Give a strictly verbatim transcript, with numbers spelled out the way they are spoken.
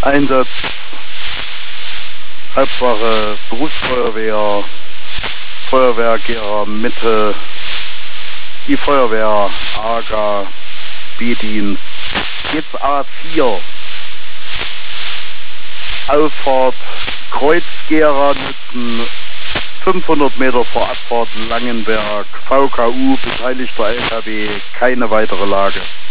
Einsatz, Halbwache, Berufsfeuerwehr, Feuerwehrgehrer Mitte, die Feuerwehr, A G A, B-Dienst, jetzt A vier, Auffahrt, Kreuzgera Nützen, fünfhundert Meter vor Abfahrt Langenberg, V K U, beteiligter L K W, keine weitere Lage.